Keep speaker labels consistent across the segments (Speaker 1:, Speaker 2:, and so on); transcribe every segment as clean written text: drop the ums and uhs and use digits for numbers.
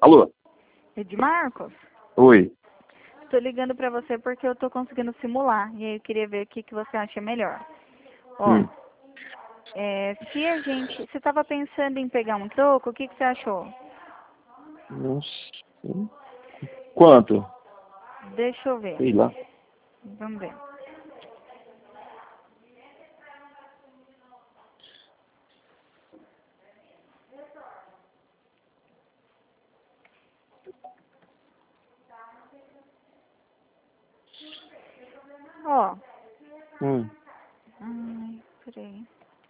Speaker 1: Alô?
Speaker 2: Edmarcos?
Speaker 1: Oi.
Speaker 2: Estou ligando para você porque eu estou conseguindo simular. E aí eu queria ver o que você acha melhor. Ó, se a gente... Você estava pensando em pegar um troco, o que você achou?
Speaker 1: Não sei. Quanto?
Speaker 2: Deixa eu ver.
Speaker 1: Sei lá.
Speaker 2: Vamos ver. Ó. Ai, peraí.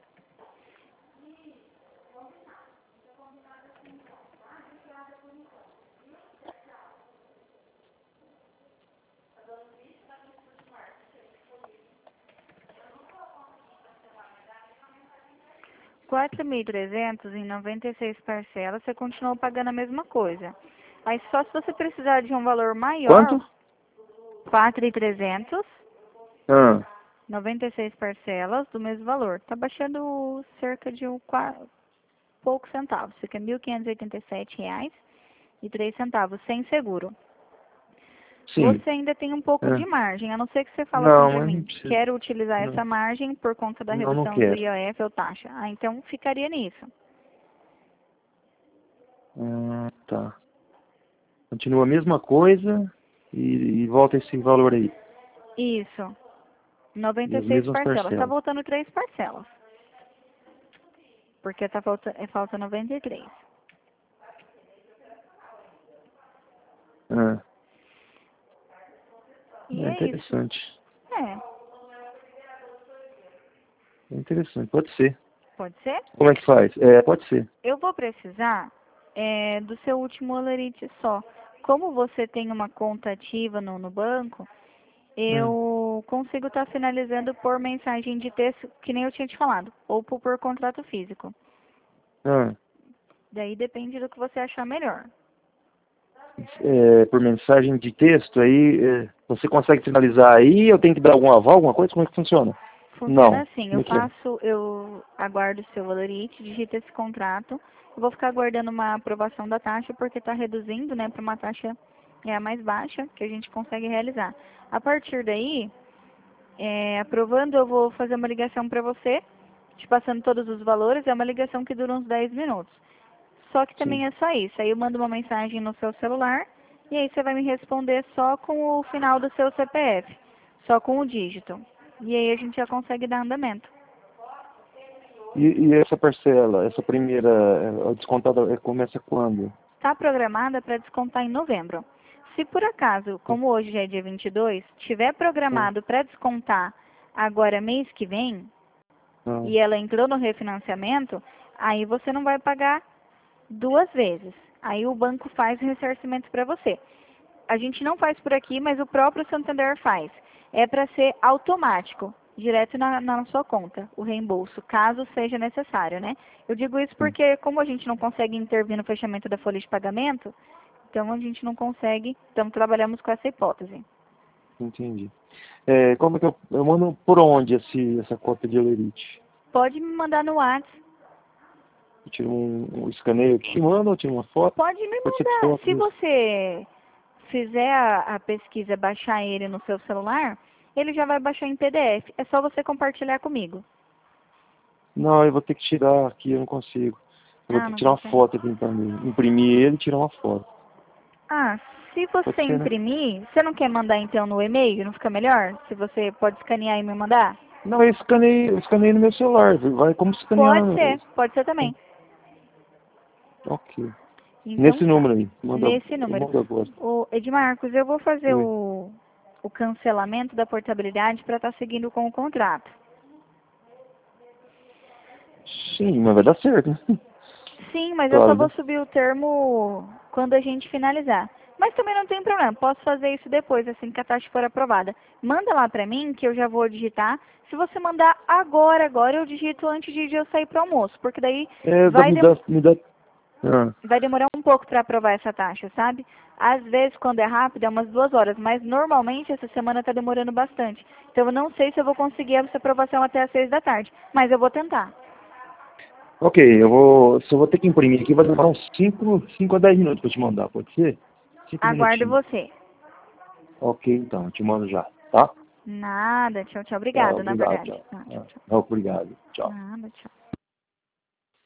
Speaker 2: R$ 4.300 em 96 parcelas, você continua pagando a mesma coisa. Aí só se você precisar de um valor maior,
Speaker 1: Quanto?
Speaker 2: 4.300,
Speaker 1: Ah,
Speaker 2: 96 parcelas do mesmo valor. Tá baixando cerca de poucos centavos. Fica R$ 1.587,03 sem seguro.
Speaker 1: sim.
Speaker 2: Você ainda tem um pouco de margem, a não ser que você fala assim
Speaker 1: Não,
Speaker 2: para
Speaker 1: mas não
Speaker 2: mim,
Speaker 1: precisa.
Speaker 2: quero utilizar
Speaker 1: Não,
Speaker 2: essa margem por conta da
Speaker 1: não
Speaker 2: redução do
Speaker 1: quero.
Speaker 2: IOF ou taxa. Ah, então ficaria nisso.
Speaker 1: Tá. Continua a mesma coisa e volta esse valor aí.
Speaker 2: Isso.
Speaker 1: E as
Speaker 2: 96
Speaker 1: mesmas
Speaker 2: parcelas. Tá
Speaker 1: parcelas.
Speaker 2: voltando 3 parcelas. Porque falta 93.
Speaker 1: Ah,
Speaker 2: E
Speaker 1: é
Speaker 2: é isso.
Speaker 1: interessante.
Speaker 2: É,
Speaker 1: É interessante. Pode ser.
Speaker 2: pode ser?
Speaker 1: Como é que faz? É, pode ser.
Speaker 2: Eu vou precisar do seu último olerite só. Como você tem uma conta ativa no banco, eu consigo estar finalizando por mensagem de texto, que nem eu tinha te falado, ou por contrato físico.
Speaker 1: Ah,
Speaker 2: Daí depende do que você achar melhor.
Speaker 1: por mensagem de texto, aí você consegue finalizar aí? Eu tenho que dar algum aval, alguma coisa? Como é que funciona?
Speaker 2: Funciona
Speaker 1: Não.
Speaker 2: assim,
Speaker 1: Como é que é?
Speaker 2: eu aguardo o seu olerite, digito esse contrato, eu vou ficar aguardando uma aprovação da taxa, porque está reduzindo, né, para uma taxa a mais baixa, que a gente consegue realizar. A partir daí, aprovando, eu vou fazer uma ligação para você, te passando todos os valores, é uma ligação que dura uns 10 minutos. Só que
Speaker 1: Sim.
Speaker 2: também é só isso, aí eu mando uma mensagem no seu celular, e aí você vai me responder só com o final do seu CPF, só com o dígito. E aí a gente já consegue dar andamento.
Speaker 1: E essa parcela, essa primeira, a descontada começa quando?
Speaker 2: Está programada para descontar em novembro. Se por acaso, como hoje já é dia 22, tiver
Speaker 1: Ah,
Speaker 2: programado para descontar agora mês que vem,
Speaker 1: ah,
Speaker 2: e ela entrou no refinanciamento, aí você não vai pagar 2 vezes. Aí o banco faz o ressarcimento para você. A gente não faz por aqui, mas o próprio Santander faz. É para ser automático, direto na sua conta, o reembolso, caso seja necessário, né? Eu digo isso
Speaker 1: sim.
Speaker 2: porque, como a gente não consegue intervir no fechamento da folha de pagamento, então a gente não consegue, então trabalhamos com essa hipótese.
Speaker 1: Entendi. Como é que eu mando por onde essa cópia de Olerite?
Speaker 2: Pode me mandar no WhatsApp.
Speaker 1: Eu tiro um escaneio aqui, mando, eu tiro uma foto?
Speaker 2: Pode me
Speaker 1: Pode ser por
Speaker 2: mandar.
Speaker 1: foto
Speaker 2: Se
Speaker 1: mesmo.
Speaker 2: você fizer a pesquisa, baixar ele no seu celular, ele já vai baixar em PDF. É só você compartilhar comigo.
Speaker 1: Não, eu vou ter que tirar aqui, eu não consigo. Eu vou
Speaker 2: Ah,
Speaker 1: ter que
Speaker 2: não
Speaker 1: tirar uma
Speaker 2: consegue?
Speaker 1: foto aqui para mim. Imprimir ele e tirar uma foto.
Speaker 2: Ah, se
Speaker 1: Pode
Speaker 2: você
Speaker 1: ser, né?
Speaker 2: imprimir, você não quer mandar então no e-mail? Não fica melhor? Se você pode escanear e me mandar?
Speaker 1: Não, eu escaneei no meu celular. Vai como escanear.
Speaker 2: Pode ser também.
Speaker 1: Ok.
Speaker 2: Então
Speaker 1: Nesse
Speaker 2: tá.
Speaker 1: número aí.
Speaker 2: Nesse
Speaker 1: Eu
Speaker 2: número.
Speaker 1: mando agora.
Speaker 2: O Edmarcos, eu vou fazer
Speaker 1: Oi.
Speaker 2: o cancelamento da portabilidade para estar seguindo com o contrato.
Speaker 1: Sim, mas vai dar certo, né?
Speaker 2: Sim, mas eu só
Speaker 1: Claro,
Speaker 2: vou
Speaker 1: né?
Speaker 2: subir o termo quando a gente finalizar. Mas também não tem problema, posso fazer isso depois, assim que a taxa for aprovada. Manda lá pra mim, que eu já vou digitar. Se você mandar agora eu digito antes de eu sair pro almoço, porque daí vai,
Speaker 1: Me dá, me dá. Ah,
Speaker 2: vai demorar um pouco para aprovar essa taxa, sabe? Às vezes, quando é rápido, é umas 2 horas, mas normalmente essa semana está demorando bastante. Então eu não sei se eu vou conseguir essa aprovação até às 6 da tarde, mas eu vou tentar.
Speaker 1: Ok, se eu vou ter que imprimir aqui, vai demorar uns 5 a 10 minutos para te mandar, pode ser? 5
Speaker 2: Aguardo
Speaker 1: minutinhos.
Speaker 2: você.
Speaker 1: Ok, então, eu te mando já, tá?
Speaker 2: Nada, tchau, tchau.
Speaker 1: Tá,
Speaker 2: Obrigado, na
Speaker 1: obrigado,
Speaker 2: verdade.
Speaker 1: tchau.
Speaker 2: Não, tchau, tchau.
Speaker 1: Obrigado, tchau.
Speaker 2: Nada, tchau.